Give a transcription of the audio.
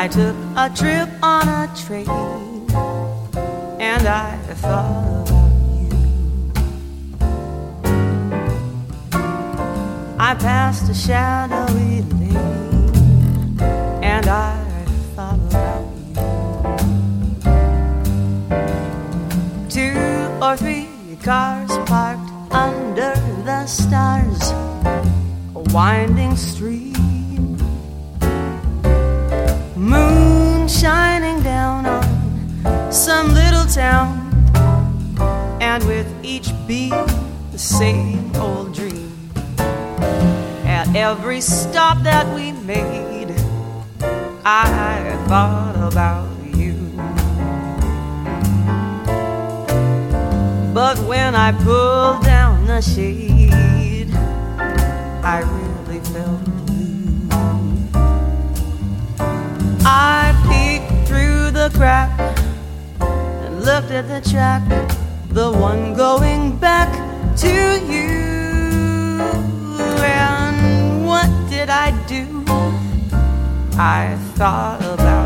I took a trip on a train, and I thought about you. I passed a shadowy lane, and I thought about you. 2 or 3 cars parked under the stars, a winding stream, moon shining down on some little town, and with each beat the same old dream. At every stop that we made, I thought about you. But when I pulled down the shade, I really felt blue. I peeked through the crack and looked at the track, the one going back to you. And what did I do? I thought about